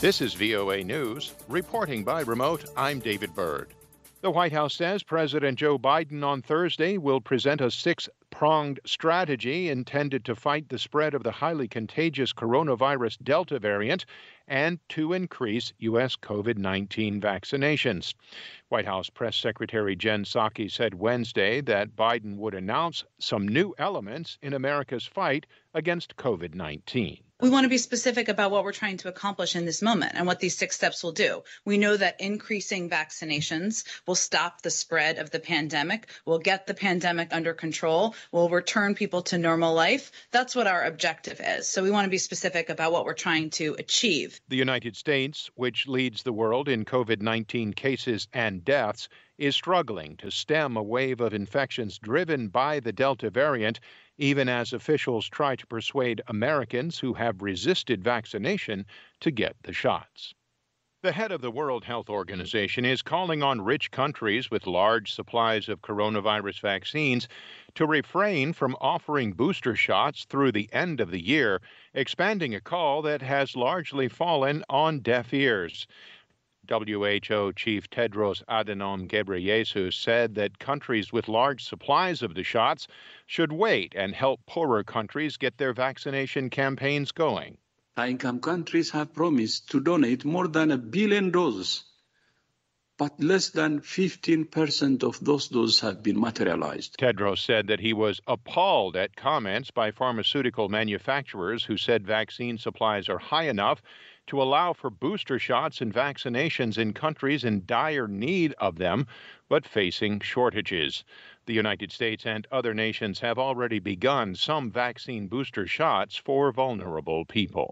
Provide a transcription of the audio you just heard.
This is VOA News. Reporting by remote, I'm David Byrd. The White House says President Joe Biden on Thursday will present a six-pronged strategy intended to fight the spread of the highly contagious coronavirus Delta variant and to increase U.S. COVID-19 vaccinations. White House Press Secretary Jen Psaki said Wednesday that Biden would announce some new elements in America's fight against COVID-19. We want to be specific about what we're trying to accomplish in this moment and what these 6 steps will do. We know that increasing vaccinations will stop the spread of the pandemic, will get the pandemic under control, will return people to normal life. That's what our objective is. So we want to be specific about what we're trying to achieve. The United States, which leads the world in COVID-19 cases and deaths, is struggling to stem a wave of infections driven by the Delta variant, even as officials try to persuade Americans who have resisted vaccination to get the shots. The head of the World Health Organization is calling on rich countries with large supplies of coronavirus vaccines to refrain from offering booster shots through the end of the year, expanding a call that has largely fallen on deaf ears. WHO Chief Tedros Adhanom Ghebreyesus said that countries with large supplies of the shots should wait and help poorer countries get their vaccination campaigns going. High-income countries have promised to donate more than 1 billion doses, but less than 15% of those doses have been materialized. Tedros said that he was appalled at comments by pharmaceutical manufacturers who said vaccine supplies are high enough to allow for booster shots and vaccinations in countries in dire need of them, but facing shortages. The United States and other nations have already begun some vaccine booster shots for vulnerable people.